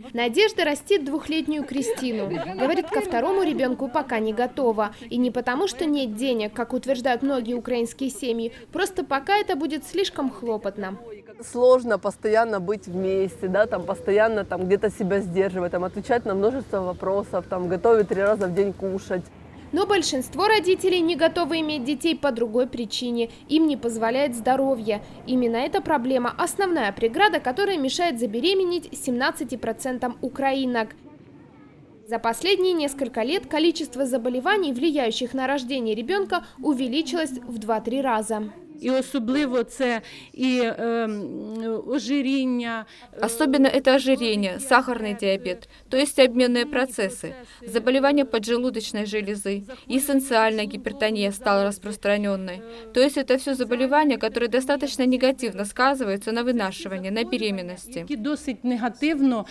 Надежда растит двухлетнюю Кристину. Говорит, ко второму ребенку пока не готова. И не потому, что нет денег, как утверждают многие украинские семьи, просто пока это будет слишком хлопотно. Сложно постоянно быть вместе, да, там постоянно там где-то себя сдерживать, там отвечать на множество вопросов, там готовить 3 раза в день кушать. Но большинство родителей не готовы иметь детей по другой причине. Им не позволяет здоровье. Именно эта проблема – основная преграда, которая мешает забеременеть 17% украинок. За последние несколько лет количество заболеваний, влияющих на рождение ребенка, увеличилось в 2-3 раза. И особливо це и ожирение. Особенно это ожирение, сахарный диабет, то есть обменные процессы, заболевания поджелудочной железы, эссенциальная гипертония стала распространенной. То есть это все заболевания, которые достаточно негативно сказываются на вынашивании, на беременности. Які досить негативно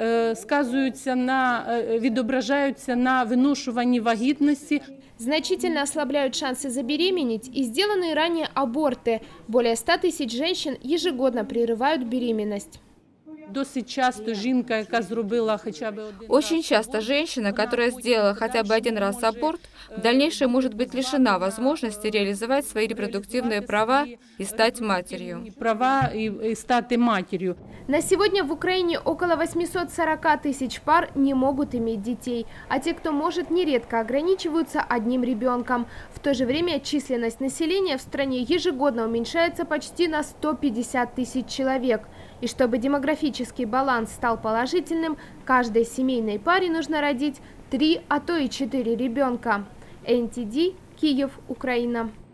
відображаються на виношуванні вагітності. Значительно ослабляют шансы забеременеть и сделанные ранее аборты. Более 100 тысяч женщин ежегодно прерывают беременность. Досить часто жінка, яка зробила хоча б один Очень часто женщина, которая сделала хотя бы один раз аборт, в дальнейшем может быть лишена возможности реализовать свои репродуктивные права и стать матерью. Права и стати матерью. На сегодня в Украине около 840 тысяч пар не могут иметь детей, а те, кто может, нередко ограничиваются одним ребенком. В то же время численность населения в стране ежегодно уменьшается почти на 150 тысяч человек. И чтобы демографический баланс стал положительным, каждой семейной паре нужно родить 3, а то и 4 ребенка. НТД, Киев, Украина.